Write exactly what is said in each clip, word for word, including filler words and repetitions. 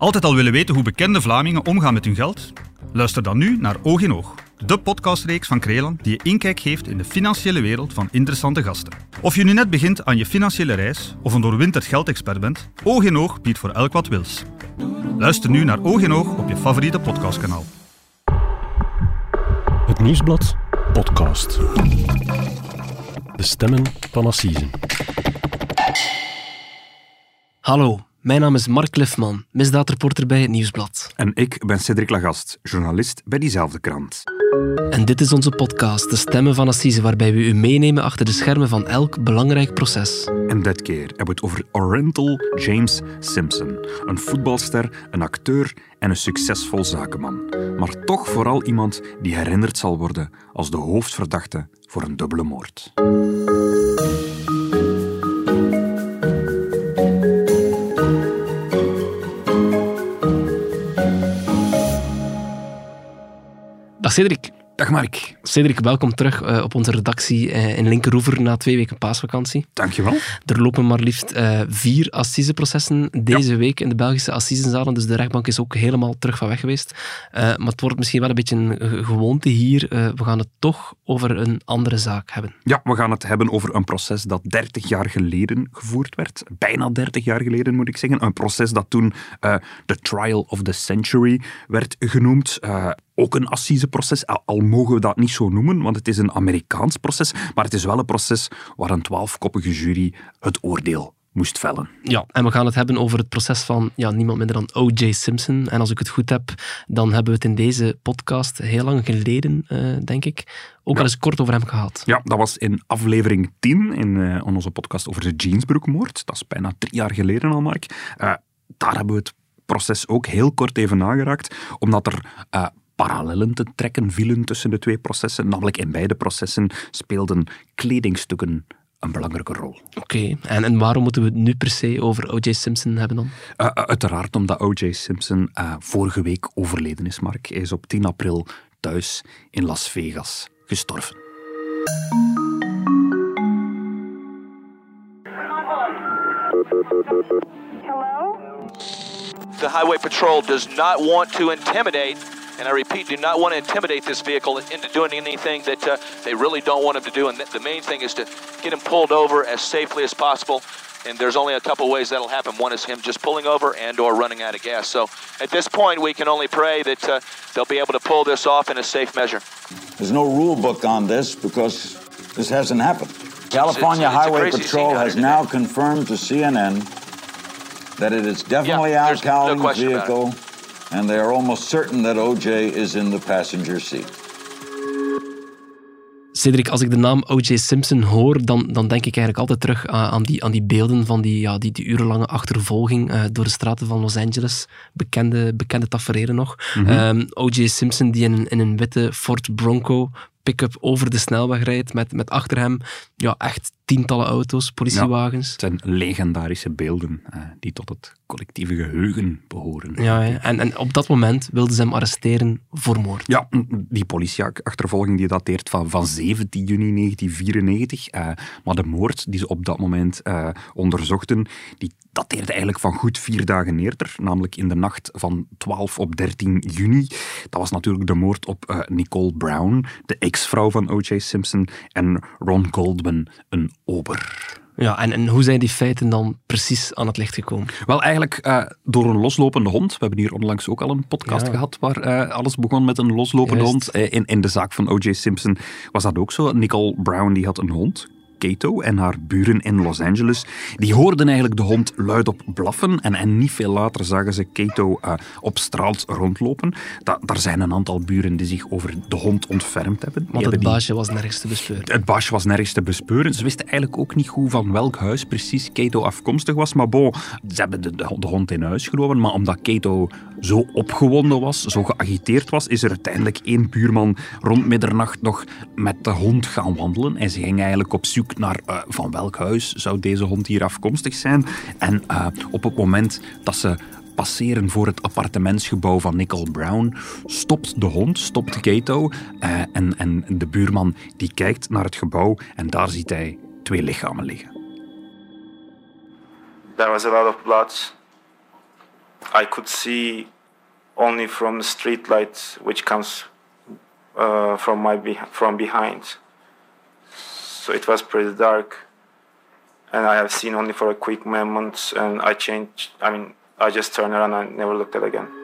Altijd al willen weten hoe bekende Vlamingen omgaan met hun geld? Luister dan nu naar Oog in Oog, de podcastreeks van Krelan die je inkijk geeft in de financiële wereld van interessante gasten. Of je nu net begint aan je financiële reis of een doorwinterd geldexpert bent, Oog in Oog biedt voor elk wat wils. Luister nu naar Oog in Oog op je favoriete podcastkanaal. Het Nieuwsblad podcast. De stemmen van Assisen. Hallo, mijn naam is Mark Lefman, misdaadreporter bij Het Nieuwsblad. En ik ben Cédric Lagast, journalist bij diezelfde krant. En dit is onze podcast, De Stemmen van Assise, waarbij we u meenemen achter de schermen van elk belangrijk proces. En dit keer hebben we het over Orenthal James Simpson. Een voetbalster, een acteur en een succesvol zakenman. Maar toch vooral iemand die herinnerd zal worden als de hoofdverdachte voor een dubbele moord. Dag Cédric. Dag Mark. Cédric, welkom terug uh, op onze redactie uh, in Linkeroever na twee weken paasvakantie. Dankjewel. Er lopen maar liefst uh, vier assiseprocessen deze ja. week in de Belgische assisenzalen, dus de rechtbank is ook helemaal terug van weg geweest. Uh, maar het wordt misschien wel een beetje een gewoonte hier. Uh, we gaan het toch over een andere zaak hebben. Ja, we gaan het hebben over een proces dat dertig jaar geleden gevoerd werd. Bijna dertig jaar geleden, moet ik zeggen. Een proces dat toen uh, The Trial of the Century werd genoemd. Uh, Ook een assiseproces, al mogen we dat niet zo noemen, want het is een Amerikaans proces, maar het is wel een proces waar een twaalfkoppige jury het oordeel moest vellen. Ja, en we gaan het hebben over het proces van ja, niemand minder dan O J Simpson. En als ik het goed heb, dan hebben we het in deze podcast heel lang geleden, uh, denk ik, ook ja. al eens kort over hem gehad. Ja, dat was in aflevering tien in, uh, in onze podcast over de Jeansbroekmoord. Dat is bijna drie jaar geleden al, Mark. Uh, daar hebben we het proces ook heel kort even nageraakt, omdat er Uh, parallellen te trekken vielen tussen de twee processen. Namelijk in beide processen speelden kledingstukken een belangrijke rol. Oké, okay. en, en waarom moeten we het nu per se over O J Simpson hebben dan? Uh, uiteraard omdat O J Simpson uh, vorige week overleden is, Mark. Hij is op tien april thuis in Las Vegas gestorven. Hello? The Highway Patrol does not want to intimidate, and I repeat, do not want to intimidate this vehicle into doing anything that uh, they really don't want him to do. And th- the main thing is to get him pulled over as safely as possible. And there's only a couple ways that'll happen. One is him just pulling over and or running out of gas. So at this point, we can only pray that uh, they'll be able to pull this off in a safe measure. There's no rule book on this because this hasn't happened. California it's, it's, it's Highway Patrol has now confirmed to C N N that it is definitely yeah, Al Cowling's no vehicle, and they are almost certain that O J is in the passenger seat. Cédric, als ik de naam O J Simpson hoor, dan, dan denk ik eigenlijk altijd terug aan, aan, die, aan die beelden van die, ja, die, die urenlange achtervolging uh, door de straten van Los Angeles. Bekende, bekende taferelen nog. Mm-hmm. Um, O J Simpson die in, in een witte Ford Bronco pick-up over de snelweg rijdt, met, met achter hem ja, echt tientallen auto's, politiewagens. Ja, het zijn legendarische beelden uh, die tot het collectieve geheugen behoren. Ja, ja. En, en op dat moment wilden ze hem arresteren voor moord. Ja, die politieachtervolging die dateert van, van zeventien juni negentien vierennegentig. Uh, maar de moord die ze op dat moment uh, onderzochten, die dateerde eigenlijk van goed vier dagen eerder, namelijk in de nacht van twaalf op dertien juni. Dat was natuurlijk de moord op uh, Nicole Brown, de ex-vrouw van O J Simpson, en Ron Goldman, een ober. Ja, en, en hoe zijn die feiten dan precies aan het licht gekomen? Wel, eigenlijk uh, door een loslopende hond. We hebben hier onlangs ook al een podcast ja. gehad waar uh, alles begon met een loslopende Juist. hond. Uh, in, in de zaak van O J Simpson was dat ook zo. Nicole Brown die had een hond, Kato, en haar buren in Los Angeles, die hoorden eigenlijk de hond luidop blaffen en, en niet veel later zagen ze Kato uh, op straat rondlopen. Da, daar zijn een aantal buren die zich over de hond ontfermd hebben. Want het baasje die... was nergens te bespeuren. Het baasje was nergens te bespeuren. Ze wisten eigenlijk ook niet goed van welk huis precies Kato afkomstig was, maar bon, ze hebben de, de, de hond in huis genomen, maar omdat Kato zo opgewonden was, zo geagiteerd was, is er uiteindelijk één buurman rond middernacht nog met de hond gaan wandelen en ze ging eigenlijk op zoek naar uh, van welk huis zou deze hond hier afkomstig zijn. En uh, op het moment dat ze passeren voor het appartementsgebouw van Nicole Brown, stopt de hond, stopt Kato, uh, en, en de buurman die kijkt naar het gebouw en daar ziet hij twee lichamen liggen. There was a lot of blood I could see only from the street light, which comes uh, from my be- from behind. So it was pretty dark, and I have seen only for a quick moment, and I changed. I mean, I just turned around and I never looked at it again.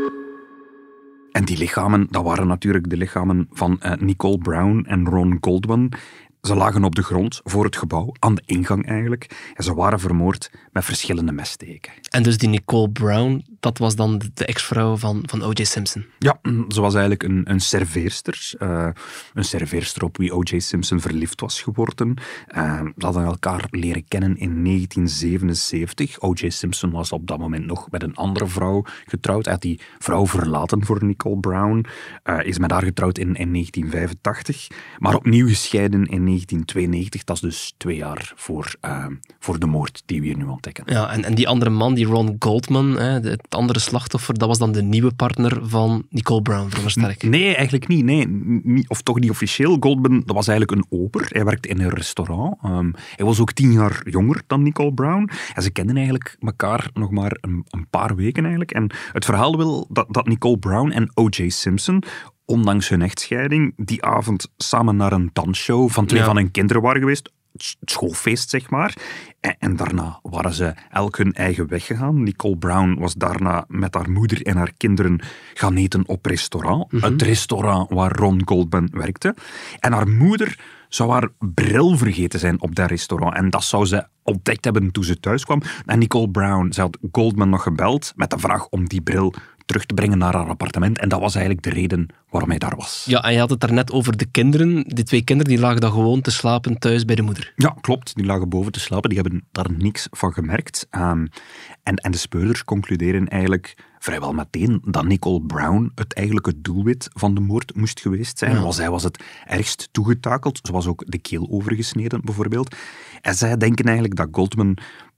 En die lichamen, dat waren natuurlijk de lichamen van uh, Nicole Brown en Ron Goldman. Ze lagen op de grond voor het gebouw, aan de ingang eigenlijk. En ze waren vermoord met verschillende messteken. En dus die Nicole Brown, dat was dan de, de ex-vrouw van, van O J Simpson? Ja, ze was eigenlijk een, een serveerster. Uh, een serveerster op wie O J Simpson verliefd was geworden. Uh, ze hadden elkaar leren kennen in negentien zevenenzeventig. O J Simpson was op dat moment nog met een andere vrouw getrouwd. Hij had die vrouw verlaten voor Nicole Brown. Uh, is met haar getrouwd in, in negentien vijfentachtig. Maar opnieuw gescheiden in negentien tweeënnegentig. Dat is dus twee jaar voor, uh, voor de moord die we hier nu ontdekken. Ja, en, en die andere man, die Ron Goldman, hè, het andere slachtoffer, dat was dan de nieuwe partner van Nicole Brown, veronderstel ik? Nee, eigenlijk niet. Nee. niet. Of toch niet officieel. Goldman, dat was eigenlijk een ober. Hij werkte in een restaurant. Um, hij was ook tien jaar jonger dan Nicole Brown. En ze kenden eigenlijk elkaar nog maar een, een paar weken eigenlijk. En het verhaal wil dat, dat Nicole Brown en O J Simpson, ondanks hun echtscheiding, die avond samen naar een dansshow van twee ja. van hun kinderen waren geweest. Het schoolfeest, zeg maar. En, en daarna waren ze elk hun eigen weg gegaan. Nicole Brown was daarna met haar moeder en haar kinderen gaan eten op restaurant. Mm-hmm. Het restaurant waar Ron Goldman werkte. En haar moeder zou haar bril vergeten zijn op dat restaurant. En dat zou ze ontdekt hebben toen ze thuis kwam. En Nicole Brown, ze had Goldman nog gebeld met de vraag om die bril terug te brengen naar haar appartement. En dat was eigenlijk de reden waarom hij daar was. Ja, en je had het daarnet over de kinderen. Die twee kinderen die lagen dan gewoon te slapen thuis bij de moeder. Ja, klopt. Die lagen boven te slapen. Die hebben daar niks van gemerkt. Um, en, en de speurders concluderen eigenlijk vrijwel meteen dat Nicole Brown het eigenlijke doelwit van de moord moest geweest zijn. Ja. Want zij was het ergst toegetakeld. Ze was ook de keel overgesneden, bijvoorbeeld. En zij denken eigenlijk dat Goldman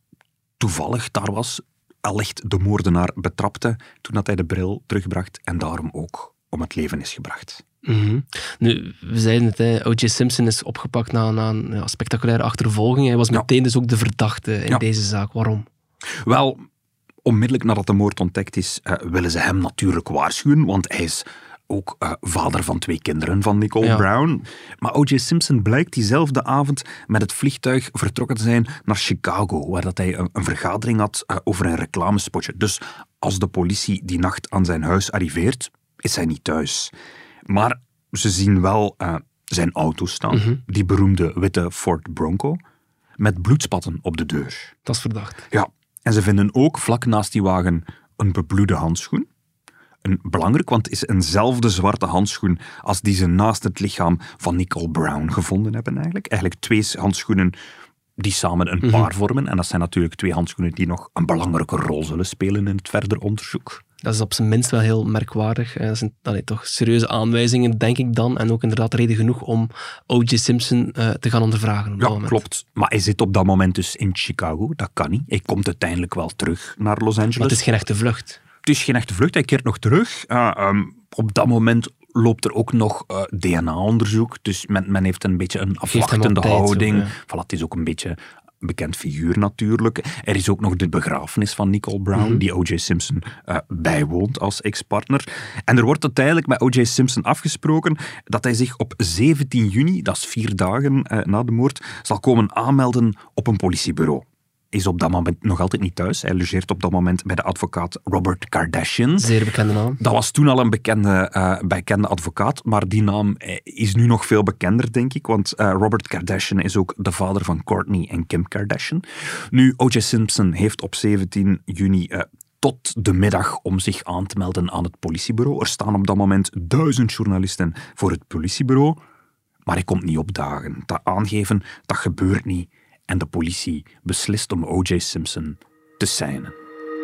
toevallig daar was, allicht de moordenaar betrapte toen dat hij de bril terugbracht en daarom ook om het leven is gebracht. Mm-hmm. Nu, we zeiden het, hè, O J Simpson is opgepakt na, na een ja, spectaculaire achtervolging. Hij was meteen ja. dus ook de verdachte in ja. deze zaak. Waarom? Wel, onmiddellijk nadat de moord ontdekt is, uh, willen ze hem natuurlijk waarschuwen, want hij is ook uh, vader van twee kinderen van Nicole ja. Brown. Maar O J Simpson blijkt diezelfde avond met het vliegtuig vertrokken te zijn naar Chicago, waar dat hij een, een vergadering had uh, over een reclamespotje. Dus als de politie die nacht aan zijn huis arriveert, is hij niet thuis. Maar ze zien wel uh, zijn auto staan, mm-hmm. die beroemde witte Ford Bronco, met bloedspatten op de deur. Dat is verdacht. Ja, en ze vinden ook vlak naast die wagen een bebloede handschoen. Een, belangrijk, want het is eenzelfde zwarte handschoen als die ze naast het lichaam van Nicole Brown gevonden hebben eigenlijk. Eigenlijk twee handschoenen die samen een paar mm-hmm. vormen. En dat zijn natuurlijk twee handschoenen die nog een belangrijke rol zullen spelen in het verder onderzoek. Dat is op zijn minst wel heel merkwaardig. Dat zijn allee, toch serieuze aanwijzingen, denk ik dan. En ook inderdaad reden genoeg om O J Simpson uh, te gaan ondervragen. Op ja, dat moment. Klopt. Maar hij zit op dat moment dus in Chicago. Dat kan niet. Hij komt uiteindelijk wel terug naar Los Angeles. Maar het is geen echte vlucht. Het is geen echte vlucht. Hij keert nog terug. Uh, um, op dat moment loopt er ook nog uh, D N A-onderzoek. Dus men, men heeft een beetje een afwachtende houding. Zo, ja. Voilà, het is ook een beetje een bekend figuur natuurlijk. Er is ook nog de begrafenis van Nicole Brown, mm-hmm. die O J Simpson uh, bijwoont als ex-partner. En er wordt uiteindelijk met O J Simpson afgesproken dat hij zich op zeventien juni, dat is vier dagen uh, na de moord, zal komen aanmelden op een politiebureau. Is op dat moment nog altijd niet thuis. Hij logeert op dat moment bij de advocaat Robert Kardashian. Zeer bekende naam. Dat was toen al een bekende, uh, bekende advocaat, maar die naam is nu nog veel bekender, denk ik, want uh, Robert Kardashian is ook de vader van Kourtney en Kim Kardashian. Nu, O J Simpson heeft op zeventien juni uh, tot de middag om zich aan te melden aan het politiebureau. Er staan op dat moment duizend journalisten voor het politiebureau, maar hij komt niet opdagen. Dat aangeven, dat gebeurt niet. En de politie beslist om O J Simpson te seinen.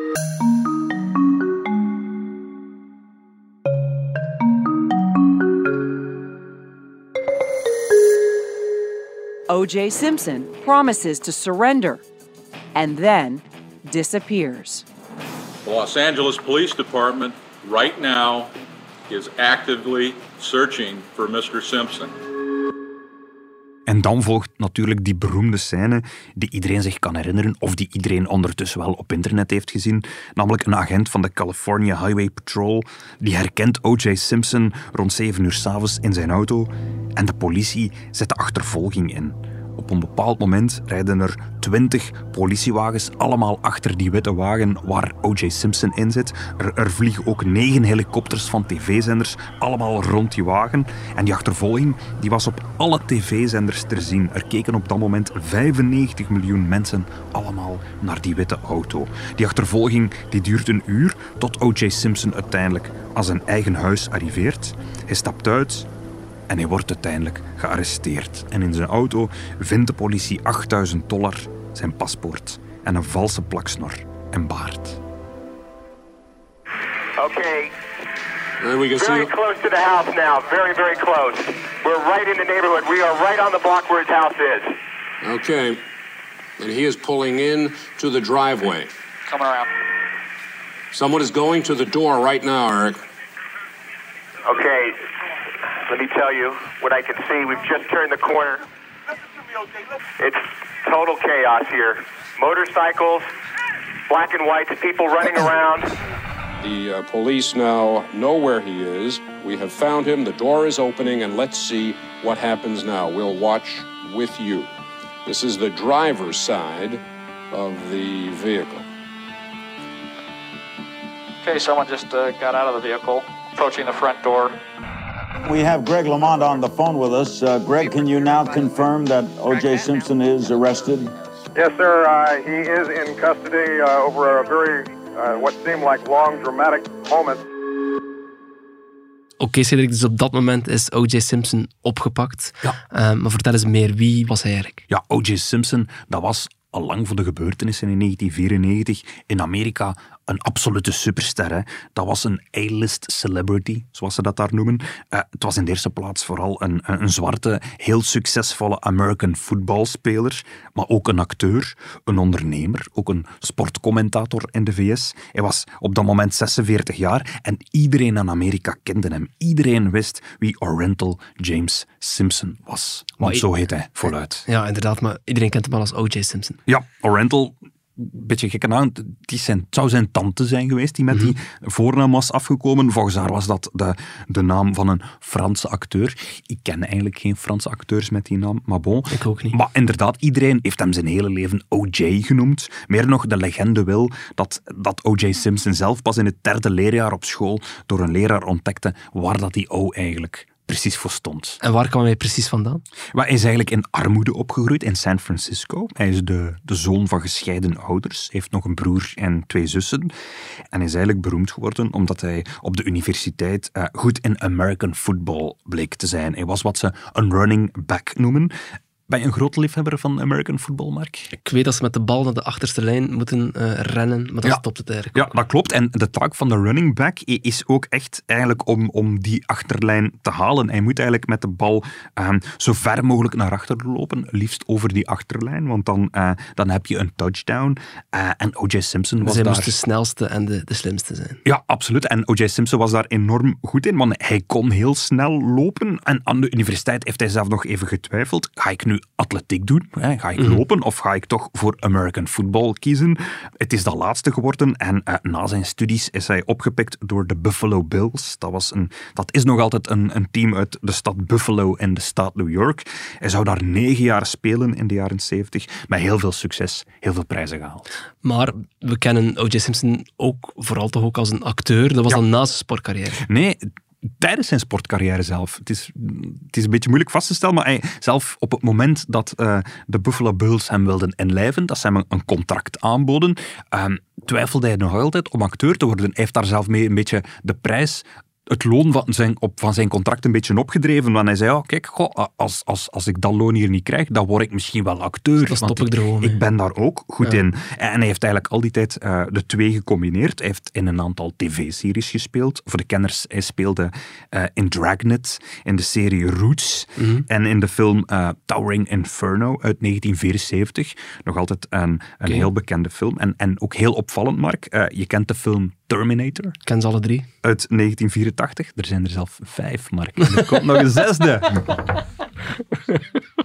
O J Simpson promises to surrender and then disappears. The Los Angeles Police Department right now is actively searching for mister Simpson. En dan volgt natuurlijk die beroemde scène die iedereen zich kan herinneren, of die iedereen ondertussen wel op internet heeft gezien. Namelijk een agent van de California Highway Patrol, die herkent O J Simpson rond zeven uur 's avonds in zijn auto en de politie zet de achtervolging in. Op een bepaald moment rijden er twintig politiewagens, allemaal achter die witte wagen waar O J Simpson in zit. Er, er vliegen ook negen helikopters van tv-zenders, allemaal rond die wagen. En die achtervolging die was op alle tv-zenders te zien. Er keken op dat moment vijfennegentig miljoen mensen allemaal naar die witte auto. Die achtervolging die duurt een uur, tot O J Simpson uiteindelijk aan zijn eigen huis arriveert. Hij stapt uit en hij wordt uiteindelijk gearresteerd. En in zijn auto vindt de politie achtduizend dollar, zijn paspoort en een valse plaksnor en baard. Okay. We can very close to the house now. Very, very close. We're right in the neighborhood. We are right on the block where his house is. Okay. And he is pulling in to the driveway. Come around. Someone is going to the door right now, Eric. Okay. Let me tell you what I can see. We've just turned the corner. It's total chaos here. Motorcycles, black and white, people running around. The uh, police now know where he is. We have found him. The door is opening, and let's see what happens now. We'll watch with you. This is the driver's side of the vehicle. Okay, someone just uh, got out of the vehicle, approaching the front door. We have Greg Lamont on the phone with us. Uh, Greg, can you now confirm that O J Simpson is arrested? Yes, sir. Uh, he is in custody uh, over a very, uh, what seemed like long, dramatic moment. Oké, okay, Cedric, dus op dat moment is O J Simpson opgepakt. Ja. Uh, maar vertel eens meer, wie was hij eigenlijk? Ja, O J Simpson, dat was al lang voor de gebeurtenissen in negentien vierennegentig in Amerika een absolute superster. Hè. Dat was een A-list celebrity, zoals ze dat daar noemen. Uh, het was in de eerste plaats vooral een, een zwarte, heel succesvolle American footballspeler, maar ook een acteur, een ondernemer, ook een sportcommentator in de V S. Hij was op dat moment zesenveertig jaar en iedereen in Amerika kende hem. Iedereen wist wie Orenthal James Simpson was. Want maar zo heet hij voluit. Ja, inderdaad, maar iedereen kent hem al als O J Simpson. Ja, Orenthal, een beetje gekke naam, die zijn, het zou zijn tante zijn geweest die met mm-hmm. die voornaam was afgekomen. Volgens haar was dat de, de naam van een Franse acteur. Ik ken eigenlijk geen Franse acteurs met die naam, maar bon. Ik ook niet. Maar inderdaad, iedereen heeft hem zijn hele leven O J genoemd. Meer nog, de legende wil dat, dat O J Simpson zelf pas in het derde leerjaar op school door een leraar ontdekte waar dat die O eigenlijk precies voor stond. En waar kwam hij precies vandaan? Maar hij is eigenlijk in armoede opgegroeid in San Francisco. Hij is de, de zoon van gescheiden ouders. Hij heeft nog een broer en twee zussen. En hij is eigenlijk beroemd geworden omdat hij op de universiteit uh, goed in American football bleek te zijn. Hij was wat ze een running back noemen. Ben je een grote liefhebber van American football, Mark? Ik weet dat ze met de bal naar de achterste lijn moeten uh, rennen, maar dat ja. stopt het eigenlijk Ja, ook. dat klopt. En de taak van de running back is ook echt eigenlijk om, om die achterlijn te halen. Hij moet eigenlijk met de bal uh, zo ver mogelijk naar achter lopen, liefst over die achterlijn, want dan, uh, dan heb je een touchdown. Uh, en O J Simpson was dus hij daar... moest de snelste en de, de slimste zijn. Ja, absoluut. En O J Simpson was daar enorm goed in, want hij kon heel snel lopen. En aan de universiteit heeft hij zelf nog even getwijfeld. Ga ik nu atletiek doen? Ga ik lopen of ga ik toch voor American football kiezen? Het is dat laatste geworden en uh, na zijn studies is hij opgepikt door de Buffalo Bills. Dat, was een, dat is nog altijd een, een team uit de stad Buffalo in de staat New York. Hij zou daar negen jaar spelen in de jaren zeventig, met heel veel succes, heel veel prijzen gehaald. Maar we kennen O J Simpson ook vooral toch ook als een acteur. Dat was ja. dan na zijn sportcarrière. Nee, tijdens zijn sportcarrière zelf. Het is, het is een beetje moeilijk vast te stellen, maar hij zelf op het moment dat uh, de Buffalo Bills hem wilden inlijven, dat ze hem een contract aanboden, uh, twijfelde hij nog altijd om acteur te worden. Hij heeft daar zelf mee een beetje de prijs, het loon van zijn, op, van zijn contract een beetje opgedreven. Want hij zei, oh, kijk, goh, als, als, als ik dat loon hier niet krijg, dan word ik misschien wel acteur. Dan stop ik er gewoon Ik ben daar ook goed ja. in. En hij heeft eigenlijk al die tijd uh, de twee gecombineerd. Hij heeft in een aantal tv-series gespeeld. Voor de kenners, hij speelde uh, in Dragnet, in de serie Roots, mm-hmm. en in de film uh, Towering Inferno uit negentien vierenzeventig. Nog altijd een, een okay. heel bekende film. En, en ook heel opvallend, Mark. Uh, je kent de film Terminator. Ik ken ze alle drie. Uit negentien vierentachtig. Er zijn er zelf vijf, Mark. En er komt nog een zesde.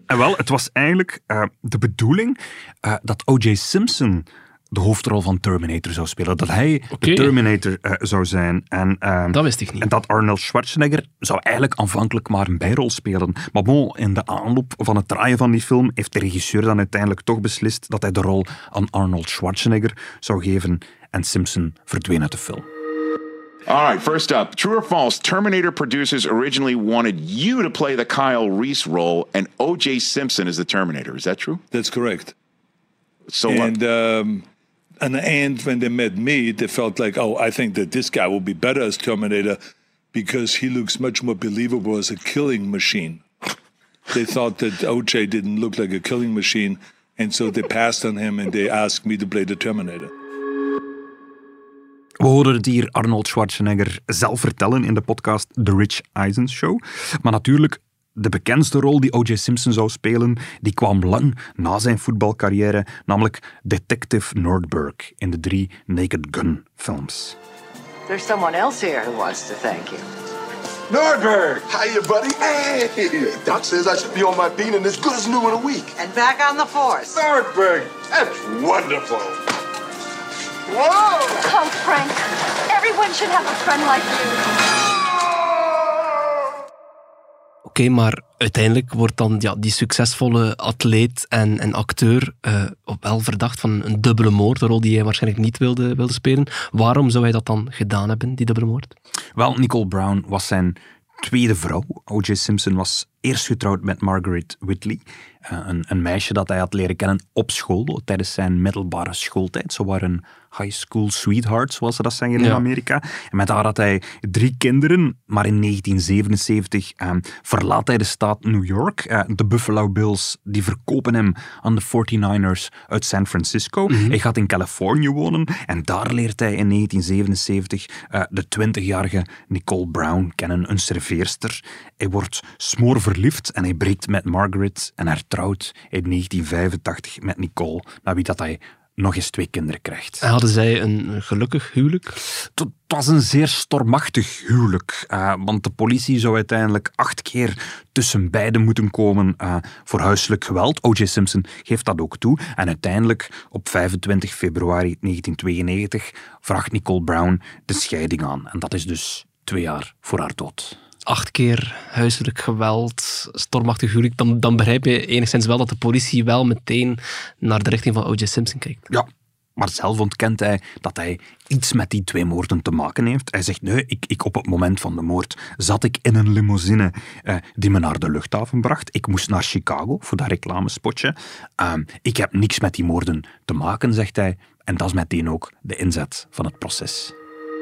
En wel, het was eigenlijk uh, de bedoeling uh, dat O J. Simpson de hoofdrol van Terminator zou spelen. Dat hij okay. de Terminator uh, zou zijn. En, uh, dat wist ik niet. En dat Arnold Schwarzenegger zou eigenlijk aanvankelijk maar een bijrol spelen. Maar bon, in de aanloop van het draaien van die film heeft de regisseur dan uiteindelijk toch beslist dat hij de rol aan Arnold Schwarzenegger zou geven. En Simpson verdween uit de film. All right, first up, true or false, Terminator producers originally wanted you to play the Kyle Reese role and O J. Simpson is the Terminator. Is that true? That's correct. So and, um, and, and when they met me, they felt like, oh, I think that this guy will be better as Terminator because he looks much more believable as a killing machine. They thought that O J didn't look like a killing machine, and so they passed on him and they asked me to play the Terminator. We horen het hier Arnold Schwarzenegger zelf vertellen in de podcast The Rich Eisen Show. Maar natuurlijk, de bekendste rol die O J. Simpson zou spelen, die kwam lang na zijn voetbalcarrière, namelijk Detective Nordberg in de drie Naked Gun films. There's someone else here who wants to thank you. Nordberg! Hiya, buddy. Hey! Doc says I should be on my beat and as good as new in a week. And back on the force. Nordberg! That's wonderful. Whoa! Oh, Frank. Everyone should have a friend like you. Oké, okay, maar uiteindelijk wordt dan ja, die succesvolle atleet en, en acteur uh, wel verdacht van een dubbele moord, een rol die hij waarschijnlijk niet wilde, wilde spelen. Waarom zou hij dat dan gedaan hebben, die dubbele moord? Wel, Nicole Brown was zijn tweede vrouw. O J. Simpson was eerst getrouwd met Margaret Whitley, een, een meisje dat hij had leren kennen op school, tijdens zijn middelbare schooltijd. Ze waren high school sweethearts, zoals ze dat zeggen in ja. Amerika. En met haar had hij drie kinderen, maar in negentien zevenenzeventig eh, verlaat hij de staat New York. Eh, de Buffalo Bills die verkopen hem aan de forty-niners uit San Francisco. Mm-hmm. Hij gaat in Californië wonen en daar leert hij in negentien zevenenzeventig eh, de twintigjarige Nicole Brown kennen, een serveerster. Hij wordt smoorverliefd en hij breekt met Margaret en hertrouwt in negentien vijfentachtig met Nicole, naar wie dat hij nog eens twee kinderen krijgt. En hadden zij een gelukkig huwelijk? Het was een zeer stormachtig huwelijk, uh, want de politie zou uiteindelijk acht keer tussen beiden moeten komen uh, voor huiselijk geweld. O J. Simpson geeft dat ook toe. En uiteindelijk, op vijfentwintig februari negentien tweeënnegentig, vraagt Nicole Brown de scheiding aan. En dat is dus twee jaar voor haar dood. Acht keer huiselijk geweld, stormachtig huwelijk, dan, dan begrijp je enigszins wel dat de politie wel meteen naar de richting van O J. Simpson kijkt. Ja, maar zelf ontkent hij dat hij iets met die twee moorden te maken heeft. Hij zegt, nee, ik, ik op het moment van de moord zat ik in een limousine uh, die me naar de luchthaven bracht. Ik moest naar Chicago voor dat reclamespotje. Uh, ik heb niks met die moorden te maken, zegt hij. En dat is meteen ook de inzet van het proces.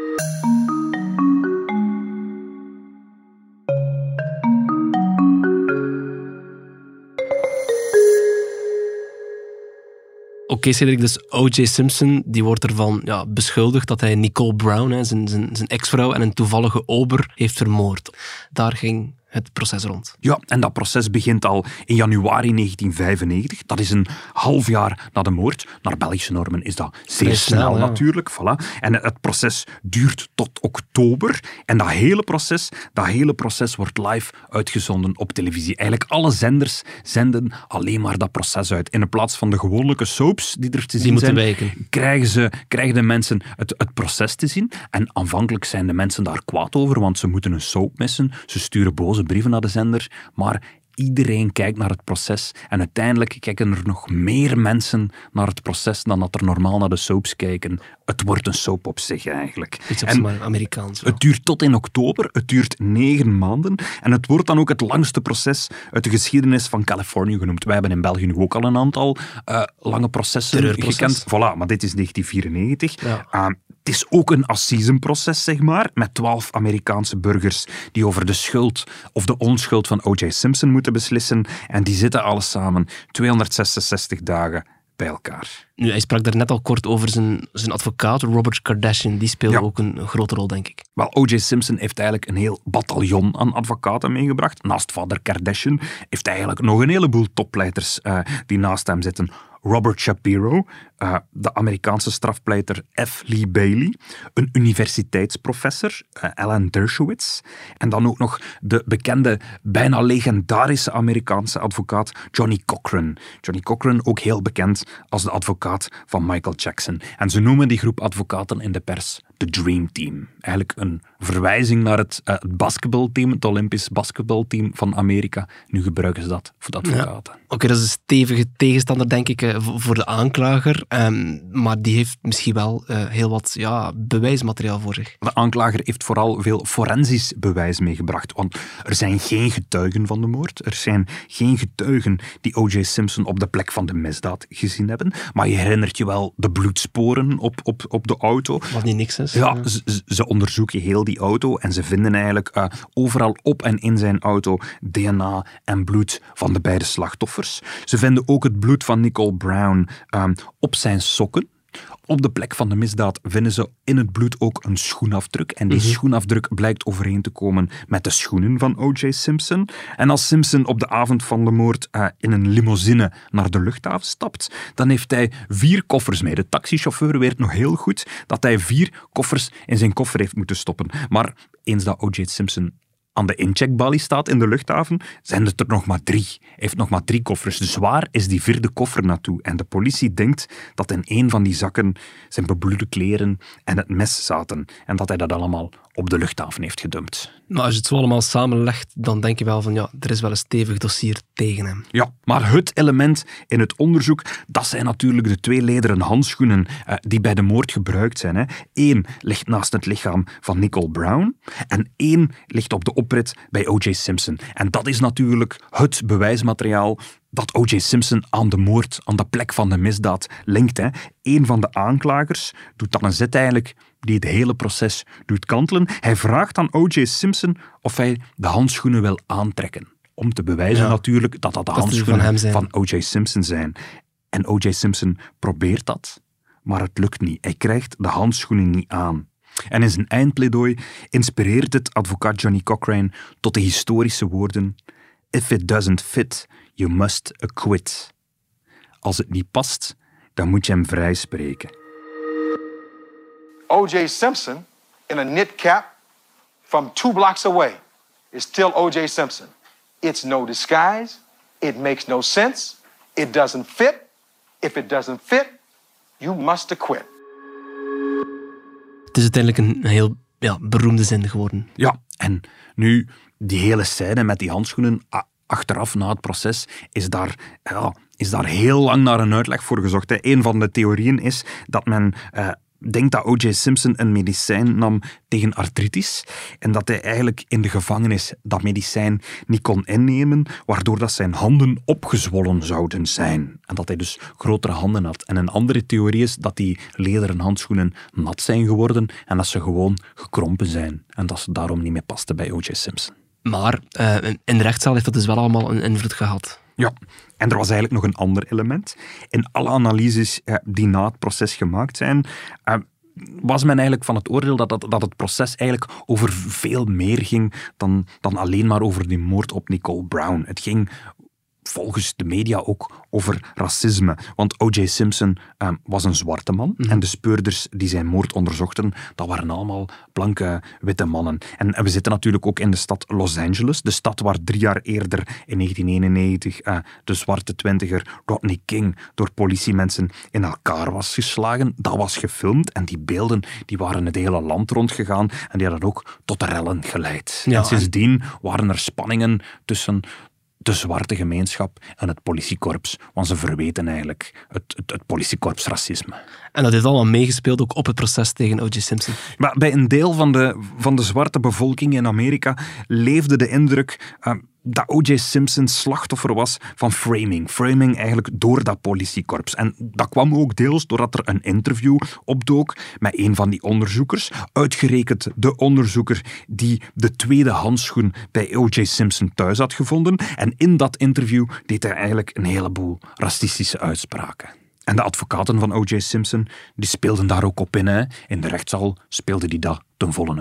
Oké, okay, Cedric, dus O J. Simpson die wordt ervan ja, beschuldigd dat hij Nicole Brown, hè, zijn, zijn, zijn ex-vrouw en een toevallige ober, heeft vermoord. Daar ging het proces rond. Ja, en dat proces begint al in januari negentien vijfennegentig. Dat is een half jaar na de moord. Naar Belgische normen is dat zeer snel, snel ja. natuurlijk. Voilà. En het proces duurt tot oktober. En dat hele proces, dat hele proces wordt live uitgezonden op televisie. Eigenlijk alle zenders zenden alleen maar dat proces uit. In plaats van de gewone soaps die er te zien die zijn, wijken. Krijgen, ze, krijgen de mensen het, het proces te zien. En aanvankelijk zijn de mensen daar kwaad over, want ze moeten een soap missen. Ze sturen boze brieven naar de zender, maar iedereen kijkt naar het proces en uiteindelijk kijken er nog meer mensen naar het proces dan dat er normaal naar de soaps kijken. Het wordt een soap op zich eigenlijk. Iets op zijn Amerikaans. Het duurt tot in oktober, het duurt negen maanden en het wordt dan ook het langste proces uit de geschiedenis van Californië genoemd. Wij hebben in België nu ook al een aantal uh, lange processen gekend. Voilà, maar dit is negentien vierennegentig. Ja. Uh, Het is ook een assisenproces, zeg maar, met twaalf Amerikaanse burgers die over de schuld of de onschuld van O J. Simpson moeten beslissen. En die zitten alle samen tweehonderdzesenzestig dagen bij elkaar. Nu, hij sprak daar net al kort over zijn, zijn advocaat, Robert Kardashian. Die speelde ja. ook een grote rol, denk ik. Wel, O J. Simpson heeft eigenlijk een heel bataljon aan advocaten meegebracht. Naast vader Kardashian heeft hij eigenlijk nog een heleboel topleiders uh, die naast hem zitten. Robert Shapiro, uh, de Amerikaanse strafpleiter F. Lee Bailey, een universiteitsprofessor, uh, Alan Dershowitz, en dan ook nog de bekende, bijna legendarische Amerikaanse advocaat Johnny Cochran. Johnny Cochran, ook heel bekend als de advocaat van Michael Jackson. En ze noemen die groep advocaten in de pers de Dream Team. Eigenlijk een verwijzing naar het, uh, het basketbalteam, het Olympisch basketbalteam van Amerika. Nu gebruiken ze dat voor de advocaten. Ja. Oké, okay, dat is een stevige tegenstander, denk ik, voor de aanklager. Um, maar die heeft misschien wel uh, heel wat ja, bewijsmateriaal voor zich. De aanklager heeft vooral veel forensisch bewijs meegebracht. Want er zijn geen getuigen van de moord. Er zijn geen getuigen die O J. Simpson op de plek van de misdaad gezien hebben. Maar je herinnert je wel de bloedsporen op, op, op de auto. Wat niet niks is. Ja, ze, ze onderzoeken heel die auto en ze vinden eigenlijk uh, overal op en in zijn auto D N A en bloed van de beide slachtoffers. Ze vinden ook het bloed van Nicole Brown um, op zijn sokken. Op de plek van de misdaad vinden ze in het bloed ook een schoenafdruk. En die mm-hmm. schoenafdruk blijkt overeen te komen met de schoenen van O J. Simpson. En als Simpson op de avond van de moord uh, in een limousine naar de luchthaven stapt, dan heeft hij vier koffers mee. De taxichauffeur weet nog heel goed dat hij vier koffers in zijn koffer heeft moeten stoppen. Maar eens dat O J. Simpson aan de incheckbalie staat in de luchthaven, zijn het er nog maar drie. Hij heeft nog maar drie koffers. Dus waar is die vierde koffer naartoe? En de politie denkt dat in een van die zakken zijn bebloede kleren en het mes zaten. En dat hij dat allemaal op de luchthaven heeft gedumpt. Maar als je het zo allemaal samenlegt, dan denk je wel van ja, er is wel een stevig dossier tegen hem. Ja, maar het element in het onderzoek, dat zijn natuurlijk de twee lederen handschoenen uh, die bij de moord gebruikt zijn. Hè. Eén ligt naast het lichaam van Nicole Brown en één ligt op de oprit bij O J. Simpson. En dat is natuurlijk het bewijsmateriaal dat O J. Simpson aan de moord, aan de plek van de misdaad linkt. Hè. Eén van de aanklagers doet dan een zet eigenlijk die het hele proces doet kantelen. Hij vraagt aan O J. Simpson of hij de handschoenen wil aantrekken. Om te bewijzen ja. natuurlijk dat dat de dat handschoenen van, van O J. Simpson zijn. En O J. Simpson probeert dat, maar het lukt niet. Hij krijgt de handschoenen niet aan. En in zijn eindpleidooi inspireert het advocaat Johnny Cochran tot de historische woorden: If it doesn't fit, you must acquit. Als het niet past, dan moet je hem vrijspreken. O J. Simpson, in a knit cap, from two blocks away, is still O J. Simpson. It's no disguise. It makes no sense. It doesn't fit. If it doesn't fit, you must acquit. Het is uiteindelijk een heel ja, beroemde zin geworden. Ja, en nu die hele scène met die handschoenen, achteraf na het proces, is daar, ja, is daar heel lang naar een uitleg voor gezocht. Hè. Een van de theorieën is dat men Uh, denkt dat O J. Simpson een medicijn nam tegen artritis en dat hij eigenlijk in de gevangenis dat medicijn niet kon innemen, waardoor dat zijn handen opgezwollen zouden zijn. En dat hij dus grotere handen had. En een andere theorie is dat die lederen handschoenen nat zijn geworden en dat ze gewoon gekrompen zijn. En dat ze daarom niet meer pasten bij O J. Simpson. Maar uh, in de rechtszaal heeft dat dus wel allemaal een invloed gehad. Ja, en er was eigenlijk nog een ander element. In alle analyses uh, die na het proces gemaakt zijn, uh, was men eigenlijk van het oordeel dat, dat, dat het proces eigenlijk over veel meer ging dan, dan alleen maar over die moord op Nicole Brown. Het ging volgens de media ook over racisme. Want O J. Simpson um, was een zwarte man. Mm-hmm. En de speurders die zijn moord onderzochten, dat waren allemaal blanke, witte mannen. En, en we zitten natuurlijk ook in de stad Los Angeles. De stad waar drie jaar eerder, in negentien eenennegentig, uh, de zwarte twintiger Rodney King door politiemensen in elkaar was geslagen. Dat was gefilmd. En die beelden die waren het hele land rondgegaan. En die hadden ook tot rellen geleid. Ja, en sindsdien waren er spanningen tussen de zwarte gemeenschap en het politiekorps, want ze verweten eigenlijk het, het, het politiekorps racisme. En dat heeft allemaal meegespeeld ook op het proces tegen O J. Simpson. Maar bij een deel van de, van de zwarte bevolking in Amerika leefde de indruk uh, dat O J. Simpson slachtoffer was van framing. Framing eigenlijk door dat politiekorps. En dat kwam ook deels doordat er een interview opdook met een van die onderzoekers. Uitgerekend de onderzoeker die de tweede handschoen bij O J. Simpson thuis had gevonden. En in dat interview deed hij eigenlijk een heleboel racistische uitspraken. En de advocaten van O J. Simpson die speelden daar ook op in. Hè. In de rechtszaal speelden die dat ten volle uit.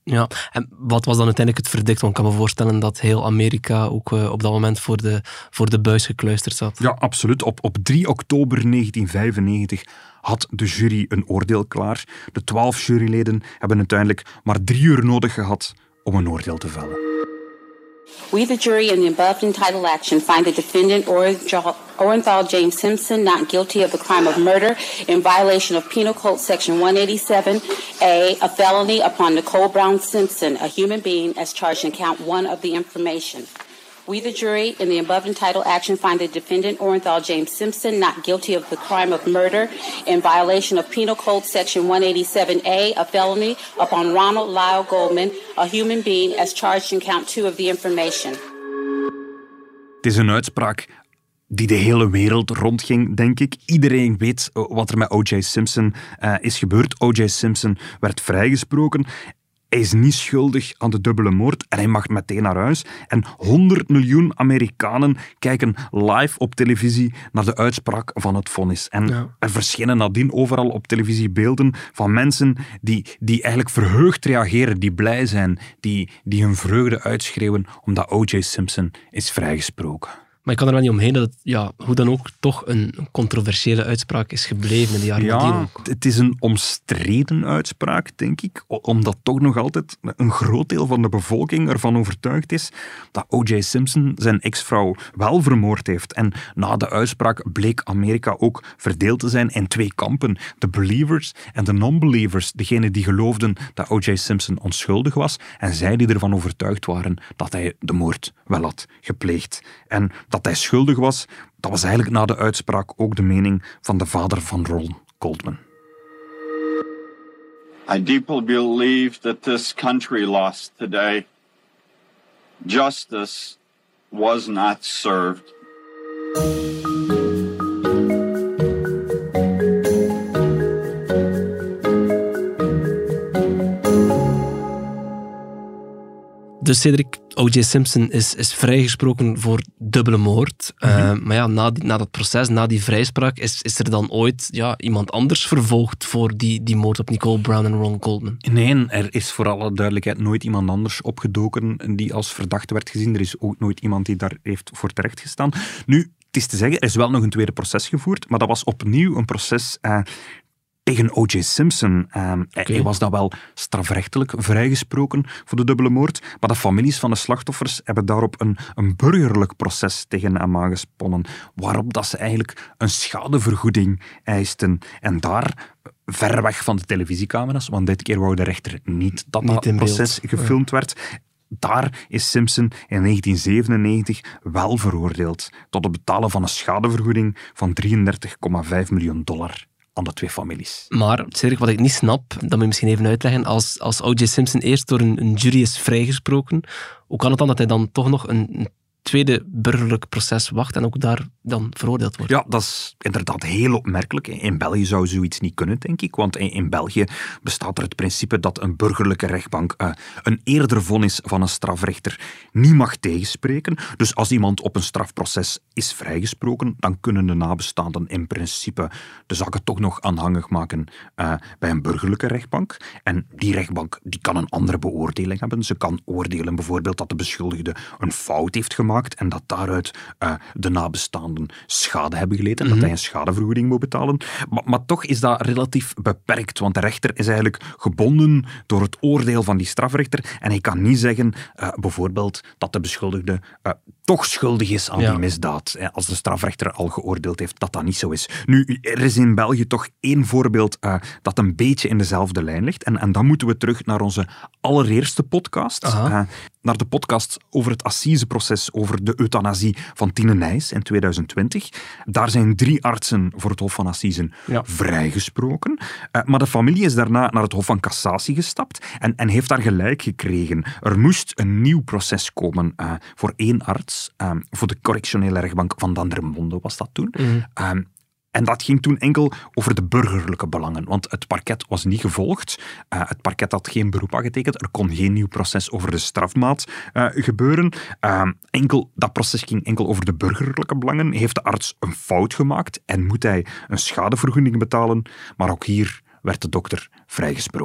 Ja, en wat was dan uiteindelijk het verdict? Want ik kan me voorstellen dat heel Amerika ook uh, op dat moment voor de, voor de buis gekluisterd zat. Ja, absoluut. Op, op drie oktober negentien vijfennegentig had de jury een oordeel klaar. De twaalf juryleden hebben uiteindelijk maar drie uur nodig gehad om een oordeel te vellen. We, the jury, in the above entitled action, find the defendant Orenthal James Simpson not guilty of the crime of murder in violation of Penal Code Section one eighty-seven A, a felony upon Nicole Brown Simpson, a human being, as charged in count one of the information. We, the jury, in the above entitled action, find the defendant Orenthal James Simpson not guilty of the crime of murder in violation of Penal Code Section one eighty-seven A, a felony upon Ronald Lyle Goldman, a human being, as charged in count two of the information. Het is een uitspraak die de hele wereld rondging, denk ik. Iedereen weet wat er met O J Simpson uh, is gebeurd. O J Simpson werd vrijgesproken. Hij is niet schuldig aan de dubbele moord en hij mag meteen naar huis. En honderd miljoen Amerikanen kijken live op televisie naar de uitspraak van het vonnis. En ja. er verschenen nadien overal op televisie beelden van mensen die, die eigenlijk verheugd reageren, die blij zijn, die, die hun vreugde uitschreeuwen omdat O J Simpson is vrijgesproken. Maar ik kan er wel niet omheen dat het, ja, hoe dan ook, toch een controversiële uitspraak is gebleven in de jaren nadien ook. Ja, het is een omstreden uitspraak, denk ik, omdat toch nog altijd een groot deel van de bevolking ervan overtuigd is dat O J Simpson zijn ex-vrouw wel vermoord heeft. En na de uitspraak bleek Amerika ook verdeeld te zijn in twee kampen. De believers en de non-believers. Degenen die geloofden dat O J Simpson onschuldig was en zij die ervan overtuigd waren dat hij de moord wel had gepleegd. En dat hij schuldig was, dat was eigenlijk na de uitspraak ook de mening van de vader van Ron Goldman. I deeply believe that this country lost today. Justice was not served. Dus Cedric, O J Simpson is, is vrijgesproken voor dubbele moord. Mm-hmm. Uh, maar ja, na, die, na dat proces, na die vrijspraak, is, is er dan ooit ja, iemand anders vervolgd voor die, die moord op Nicole Brown en Ron Goldman? Nee, er is voor alle duidelijkheid nooit iemand anders opgedoken die als verdachte werd gezien. Er is ook nooit iemand die daar heeft voor terecht gestaan. Nu, het is te zeggen, er is wel nog een tweede proces gevoerd, maar dat was opnieuw een proces Uh, tegen O J Simpson. Um, okay. Hij was dan wel strafrechtelijk vrijgesproken voor de dubbele moord, maar de families van de slachtoffers hebben daarop een, een burgerlijk proces tegen hem aangesponnen, waarop dat ze eigenlijk een schadevergoeding eisten. En daar, ver weg van de televisiecamera's, want dit keer wou de rechter niet dat niet dat proces beeld. gefilmd ja. werd, daar is Simpson in negentien zevenennegentig wel veroordeeld tot het betalen van een schadevergoeding van drieëndertig komma vijf miljoen dollar. Aan de twee families. Maar, Cedric, wat ik niet snap, dat moet je misschien even uitleggen, als, als O J Simpson eerst door een, een jury is vrijgesproken, hoe kan het dan dat hij dan toch nog een, een tweede burgerlijk proces wacht en ook daar dan veroordeeld wordt? Ja, dat is inderdaad heel opmerkelijk. In België zou zoiets niet kunnen, denk ik, want in, in België bestaat er het principe dat een burgerlijke rechtbank uh, een eerder vonnis van een strafrechter niet mag tegenspreken. Dus als iemand op een strafproces is vrijgesproken, dan kunnen de nabestaanden in principe de zaken toch nog aanhangig maken uh, bij een burgerlijke rechtbank. En die rechtbank die kan een andere beoordeling hebben. Ze kan oordelen bijvoorbeeld dat de beschuldigde een fout heeft gemaakt en dat daaruit uh, de nabestaanden schade hebben geleden en mm-hmm. dat hij een schadevergoeding moet betalen. Maar, maar toch is dat relatief beperkt, want de rechter is eigenlijk gebonden door het oordeel van die strafrechter en hij kan niet zeggen, uh, bijvoorbeeld, dat de beschuldigde uh, toch schuldig is aan ja. die misdaad. Hè, als de strafrechter al geoordeeld heeft dat dat niet zo is. Nu, er is in België toch één voorbeeld uh, dat een beetje in dezelfde lijn ligt en, en dan moeten we terug naar onze allereerste podcast. Uh, naar de podcast over het assiseproces over de euthanasie van Tine Nijs in tweeduizend twintig. Daar zijn drie artsen voor het Hof van Assisen ja. vrijgesproken. Uh, maar de familie is daarna naar het Hof van Cassatie gestapt en, en heeft daar gelijk gekregen. Er moest een nieuw proces komen uh, voor één arts, uh, voor de correctionele rechtbank van Dendermonde was dat toen. Mm. Uh, En dat ging toen enkel over de burgerlijke belangen, want het parket was niet gevolgd. Uh, het parket had geen beroep aangetekend. Er kon geen nieuw proces over de strafmaat uh, gebeuren. Uh, enkel, dat proces ging enkel over de burgerlijke belangen. Heeft de arts een fout gemaakt en moet hij een schadevergoeding betalen? Maar ook hier werd de dokter vrijgesproken.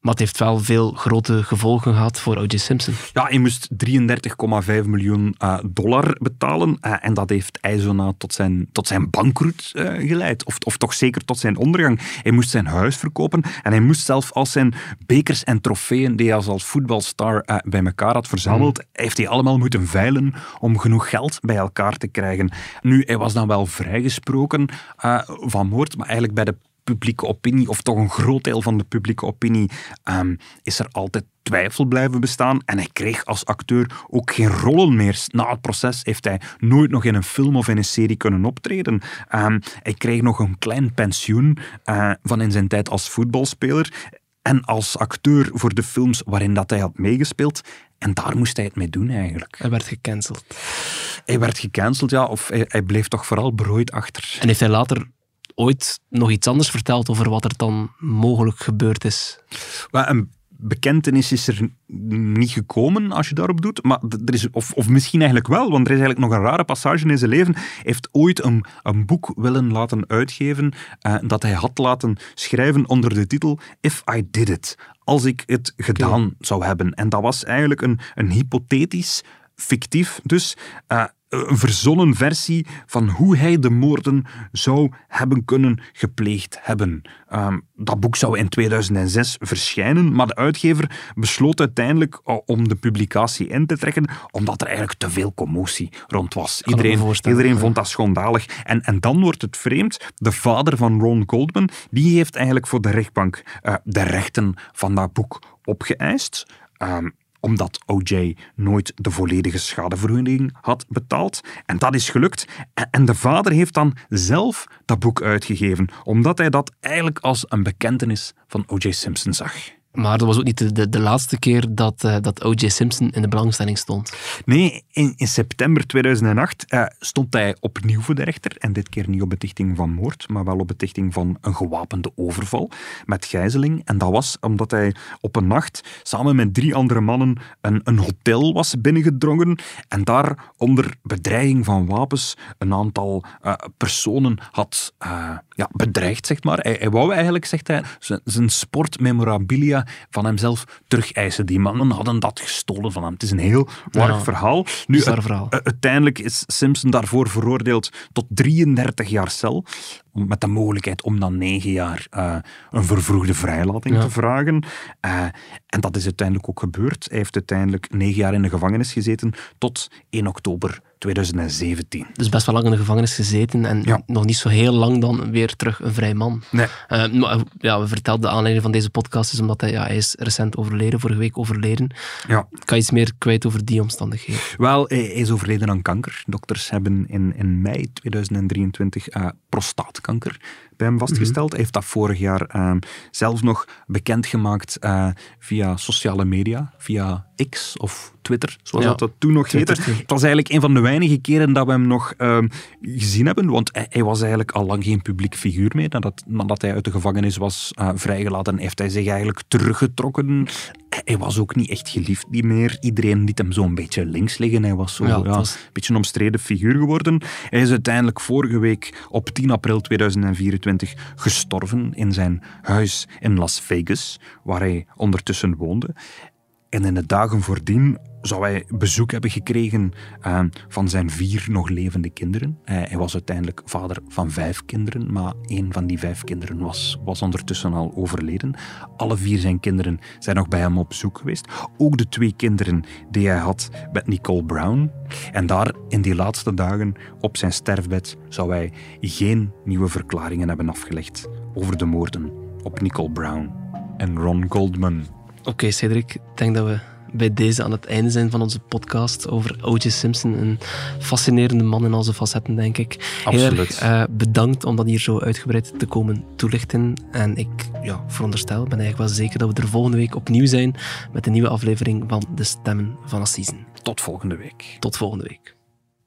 Maar het heeft wel veel grote gevolgen gehad voor O J Simpson. Ja, hij moest drieëndertig komma vijf miljoen uh, dollar betalen. Uh, en dat heeft hij zo na tot zijn, tot zijn bankroet uh, geleid. Of, of toch zeker tot zijn ondergang. Hij moest zijn huis verkopen. En hij moest zelf al zijn bekers en trofeeën die hij als, als voetbalstar uh, bij elkaar had verzameld, mm. heeft hij allemaal moeten veilen om genoeg geld bij elkaar te krijgen. Nu, hij was dan wel vrijgesproken uh, van moord, maar eigenlijk bij de publieke opinie, of toch een groot deel van de publieke opinie, um, is er altijd twijfel blijven bestaan. En hij kreeg als acteur ook geen rollen meer. Na het proces heeft hij nooit nog in een film of in een serie kunnen optreden. Um, hij kreeg nog een klein pensioen uh, van in zijn tijd als voetbalspeler en als acteur voor de films waarin dat hij had meegespeeld. En daar moest hij het mee doen eigenlijk. Hij werd gecanceld. Hij werd gecanceld, ja. Of hij, hij bleef toch vooral berooid achter. En heeft hij later ooit nog iets anders verteld over wat er dan mogelijk gebeurd is? Well, een bekentenis is er niet gekomen, als je daarop doet. Maar er is, of, of misschien eigenlijk wel, want er is eigenlijk nog een rare passage in zijn leven. Hij heeft ooit een, een boek willen laten uitgeven uh, dat hij had laten schrijven onder de titel If I Did It. Als ik het gedaan okay. zou hebben. En dat was eigenlijk een, een hypothetisch, fictief dus, uh, een verzonnen versie van hoe hij de moorden zou hebben kunnen gepleegd hebben. Um, dat boek zou in tweeduizend zes verschijnen, maar de uitgever besloot uiteindelijk om de publicatie in te trekken, omdat er eigenlijk te veel commotie rond was. Iedereen, iedereen vond dat schandalig. En, en dan wordt het vreemd. De vader van Ron Goldman, die heeft eigenlijk voor de rechtbank uh, de rechten van dat boek opgeëist. Um, omdat O J nooit de volledige schadevergoeding had betaald. En dat is gelukt. En de vader heeft dan zelf dat boek uitgegeven, omdat hij dat eigenlijk als een bekentenis van O J Simpson zag. Maar dat was ook niet de, de, de laatste keer dat, uh, dat O J Simpson in de belangstelling stond. Nee, in, in september tweeduizend acht uh, stond hij opnieuw voor de rechter. En dit keer niet op betichting van moord, maar wel op betichting van een gewapende overval met gijzeling. En dat was omdat hij op een nacht samen met drie andere mannen een, een hotel was binnengedrongen. En daar onder bedreiging van wapens een aantal uh, personen had uh, ja, bedreigd, zeg maar. Hij, hij wou eigenlijk, zegt hij, zijn sportmemorabilia van hemzelf terugeisen. Die mannen hadden dat gestolen van hem. Het is een heel warrig ja, verhaal. Nu, verhaal. U- uiteindelijk is Simpson daarvoor veroordeeld tot drieëndertig jaar cel, met de mogelijkheid om dan negen jaar uh, een vervroegde vrijlating ja. te vragen. Uh, en dat is uiteindelijk ook gebeurd. Hij heeft uiteindelijk negen jaar in de gevangenis gezeten tot één oktober tweeduizend zeventien. Dus best wel lang in de gevangenis gezeten en ja. nog niet zo heel lang dan weer terug een vrij man. Nee. Uh, maar, ja, we vertelden de aanleiding van deze podcast is omdat hij, ja, hij is recent overleden, vorige week overleden. Ja. Kan je iets meer kwijt over die omstandigheden? Wel, hij is overleden aan kanker. Dokters hebben in, in mei tweeduizend drieëntwintig uh, prostaatkanker bij hem vastgesteld. Mm-hmm. Hij heeft dat vorig jaar uh, zelf nog bekendgemaakt uh, via sociale media, via X of Twitter, zoals ja, dat, dat toen nog heette. Het was eigenlijk een van de weinige keren dat we hem nog uh, gezien hebben, want hij, hij was eigenlijk al lang geen publiek figuur meer. Nadat, nadat hij uit de gevangenis was uh, vrijgelaten, heeft hij zich eigenlijk teruggetrokken. Hij was ook niet echt geliefd niet meer. Iedereen liet hem zo'n beetje links liggen. Hij was zo ja, ja, was... een beetje een omstreden figuur geworden. Hij is uiteindelijk vorige week op tien april tweeduizend vierentwintig gestorven in zijn huis in Las Vegas, waar hij ondertussen woonde. En in de dagen voordien zou hij bezoek hebben gekregen uh, van zijn vier nog levende kinderen. Uh, hij was uiteindelijk vader van vijf kinderen, maar één van die vijf kinderen was, was ondertussen al overleden. Alle vier zijn kinderen zijn nog bij hem op bezoek geweest. Ook de twee kinderen die hij had met Nicole Brown. En daar, in die laatste dagen, op zijn sterfbed, zou hij geen nieuwe verklaringen hebben afgelegd over de moorden op Nicole Brown en Ron Goldman. Oké, okay, Cedric, ik denk dat we bij deze aan het einde zijn van onze podcast over O J Simpson. Een fascinerende man in al zijn facetten, denk ik. Absoluut. Heel erg uh, bedankt om dat hier zo uitgebreid te komen toelichten. En ik ja, veronderstel, ben eigenlijk wel zeker dat we er volgende week opnieuw zijn met een nieuwe aflevering van De Stemmen van Assisen. Tot volgende week. Tot volgende week.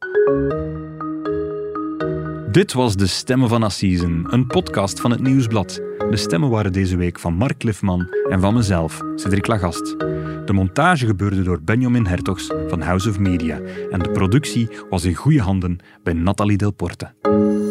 Dit was De Stemmen van Assisen, een podcast van het Nieuwsblad. De stemmen waren deze week van Mark Cliffman en van mezelf, Cedric Lagast. De montage gebeurde door Benjamin Hertogs van House of Media en de productie was in goede handen bij Nathalie Delporte.